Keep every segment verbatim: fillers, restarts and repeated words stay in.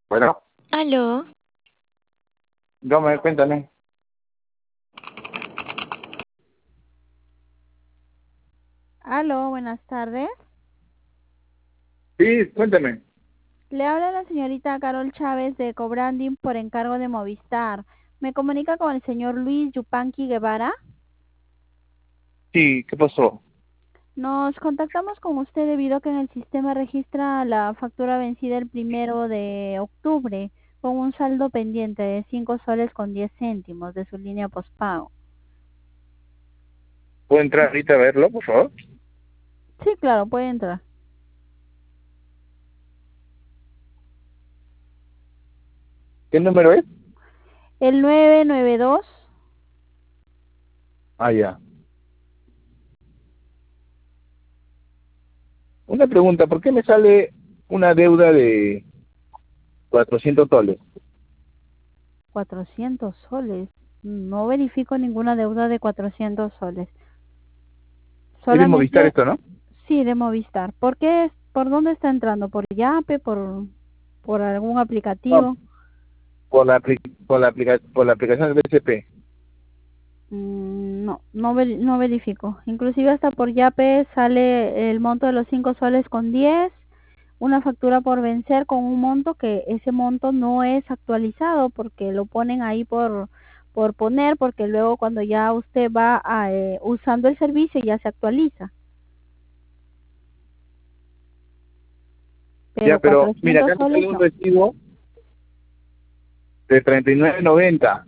Bueno, Aló, Gómez, cuéntame. Aló, buenas tardes. Sí, cuéntame. Le habla la señorita Carol Chávez de Cobranding por encargo de Movistar. ¿Me comunica con el señor Luis Yupanqui Guevara? Sí, ¿qué pasó? Nos contactamos con usted debido a que en el sistema registra la factura vencida el primero de octubre con un saldo pendiente de cinco soles con diez céntimos de su línea postpago. ¿Puedo entrar ahorita a verlo, por favor? Sí, claro, puede entrar. ¿Qué número es? El nueve nueve dos. Ah, ya. Una pregunta, ¿por qué me sale una deuda de cuatrocientos soles? Cuatrocientos soles. No verifico ninguna deuda de cuatrocientos soles. Es de Movistar Solamente, esto, ¿no? sí, de Movistar. ¿Por qué? ¿Por dónde está entrando? ¿Por Yape? ¿Por, por algún No, aplicativo? por la, apli- por la, aplica por la aplicación del B C P. Mm, no, no, veri- no verifico. Inclusive hasta por Yape sale el monto de los cinco soles con diez, una factura por vencer con un monto que ese monto no es actualizado porque lo ponen ahí por por poner, porque luego cuando ya usted va a, eh, usando el servicio ya se actualiza. Ya, Pero pero mira, cuatrocientos acá me soles sale un no. recibo de treinta y nueve noventa.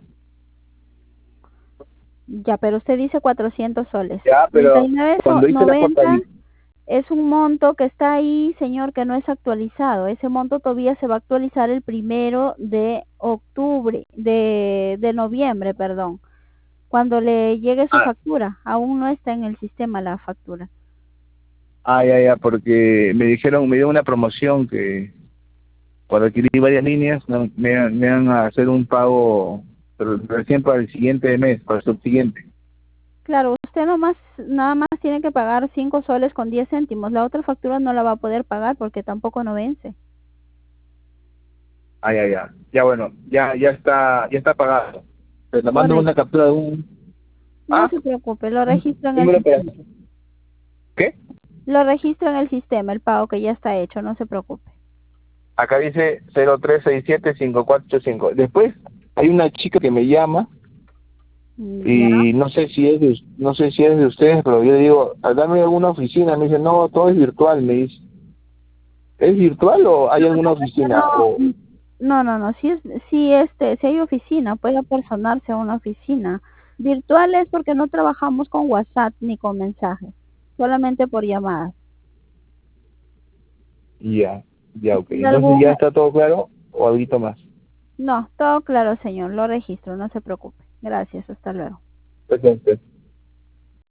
Ya, pero usted dice cuatrocientos soles. Ya, pero treinta y nueve so- cuando hice la noventa portabilidad... es un monto que está ahí, señor, que no es actualizado. Ese monto todavía se va a actualizar el primero de octubre, de, de noviembre, perdón, cuando le llegue su Ah, factura. Aún no está en el sistema la factura. ah, ya, ya, porque me dijeron, me dio una promoción que cuando adquirí varias líneas, no, me, me van a hacer un pago pero recién para el siguiente mes, para el subsiguiente. Claro, usted nomás, nada más tiene que pagar cinco soles con diez céntimos. La otra factura no la va a poder pagar porque tampoco no vence. Ah, ya, ya. Ya, bueno, ya ya está ya está pagado. Te mando una Correcto. captura de un... No Ah, se preocupe, lo un registro en el número para... sistema. ¿Qué? Lo registro en el sistema, el pago que ya está hecho, no se preocupe. Acá dice cero tres seis siete cinco cuatro ocho cinco. Después hay una chica que me llama Ya. y no sé si es de, no sé si es de ustedes, pero yo le digo, dame alguna oficina. Me dice, no, todo es virtual, me dice. ¿Es virtual o hay alguna oficina? O... No, no, no, no, si es, si este, si hay oficina, puede apersonarse a una oficina. Virtual es porque no trabajamos con WhatsApp ni con mensajes, solamente por llamadas. Ya, ya, Si ok. tiene Entonces ya algún, está todo claro o algo más. no, todo claro, señor, lo registro, no se preocupe. Gracias, hasta luego. Perfecto.